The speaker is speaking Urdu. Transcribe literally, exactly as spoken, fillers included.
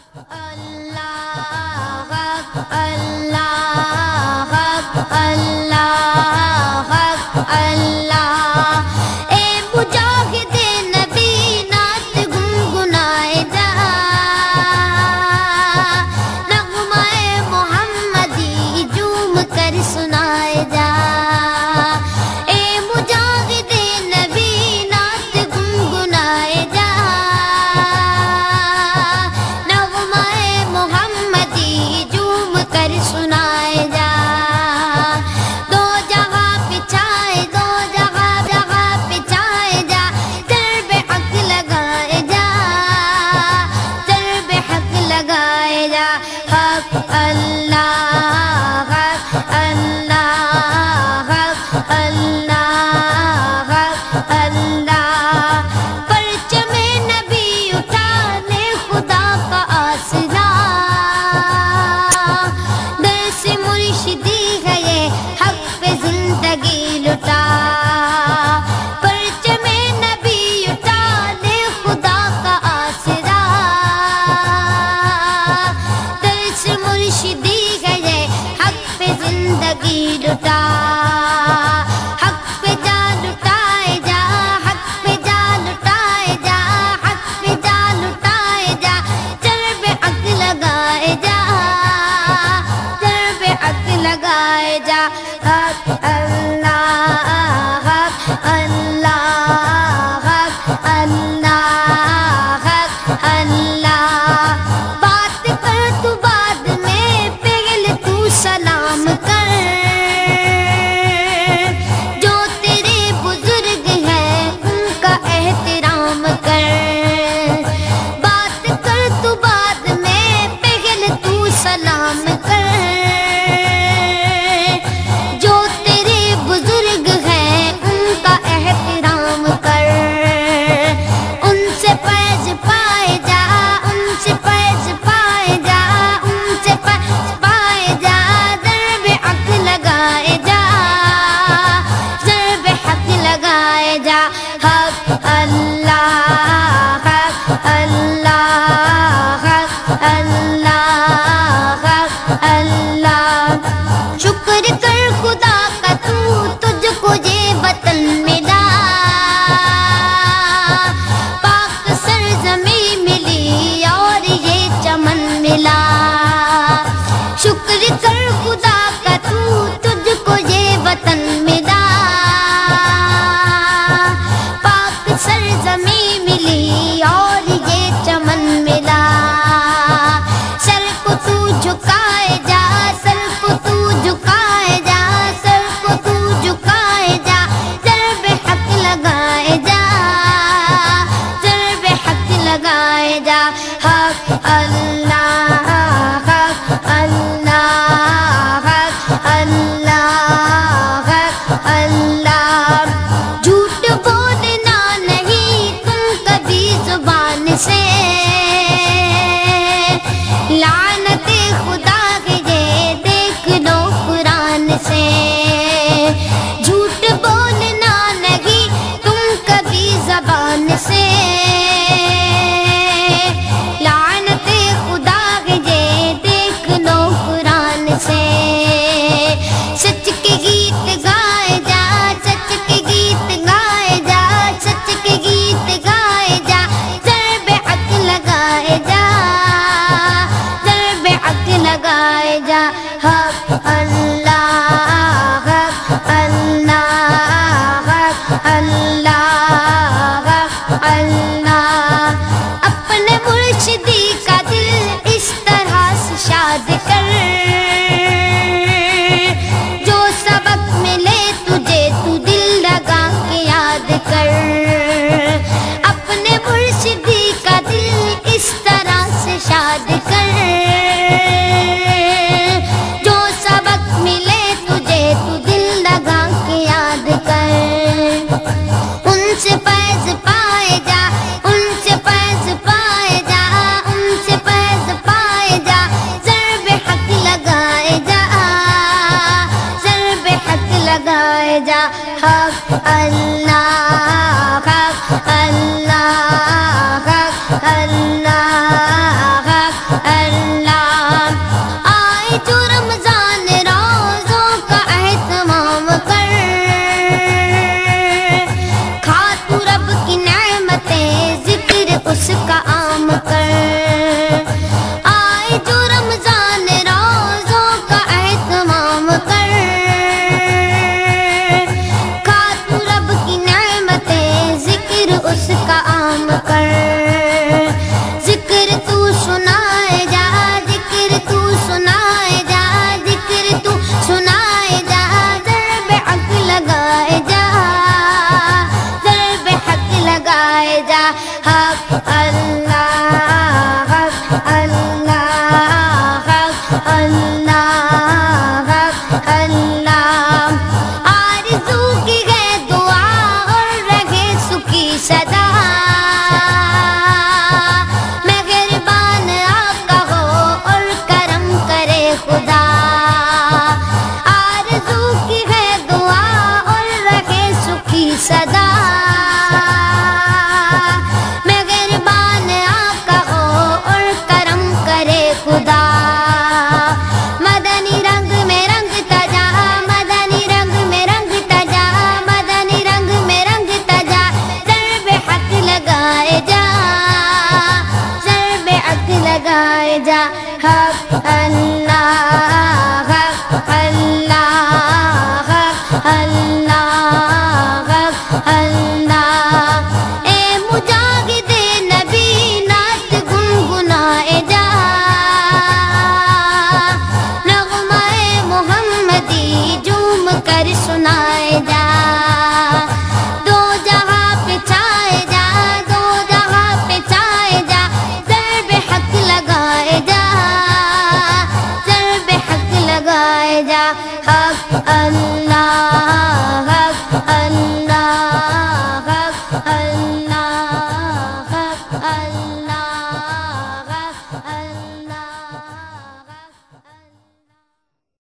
اللہ حق اللہ حق اللہ حق اللہ اے مجاہد نبی نعت گنگنائے جا نغمہ محمدی جھوم کر سنائے جا اے مجاہد نبی نعت گنگنائے جا نغمہ محمدی جھوم کر سنائے جا دو جہاں پچھائے دو جہاں جہاں پچھائے جا درب حق لگائے جا درب حق لگائے جا حق اللہ حق اللہ حق اللہ حق اللہ پرچم نبی اٹھانے خدا کا آسرا درس مرشدی ہے یہ حق پہ زندگی لٹا پرچم نبی اٹھانے خدا کا آسرا درس مرشدی ہے یہ حق پہ زندگی لٹا حق پہ جا لٹائے جا حق پہ جا لٹائے جا حق پہ جا لٹائے جا درب حق لگائے جا درب حق لگائے جا حق اللہ حق اللہ حق اللہ حق اللہ بات کر تو بعد میں پہلے تو سلام کر جو تیرے بزرگ ہیں ان کا احترام کر بات کر تو بعد میں پہلے تو سلام کر جو تیرے بزرگ ہیں ان کا احترام کر ان سے فیض پائے جا ان سے فیض پائے جا ان سے فیض پائے جا درب حق لگائے جا درب حق لگائے جا حق اللہ حق اللہ حق اللہ حق اللہ شکر کر خدا کا تو تجھ کو یہ وطن ملا پاک سرزمین ملی اور یہ چمن ملا شکر کر خدا کا تو تجھ کو یہ وطن ملا پاک سرزمین ملی اور یہ چمن ملا سر کو تو جھکائے جا سر کو تو جھکائے جا سر کو تو جھکائے جا درب حق لگائے جا درب حق لگائے جا حق اللہ حق اللہ حق اللہ حق اللہ جھوٹ بولنا نہیں تم کبھی زبان سے لعنت خدا کی یہ دیکھ لو قرآن سے جھوٹ بولنا نہیں تم کبھی زبان سے لعنت خدا لگائے جا حق اللہ حق اللہ حق اللہ حق اللہ اے مجاہد نبی نعت گنگنائے جا نغمہ محمدی جھوم کر سنائے جا دو جہاں پہ چھائے جا دو جہاں پہ چھائے جا ضرب حق لگائے جا ضرب حق لگائے جا حق اللہ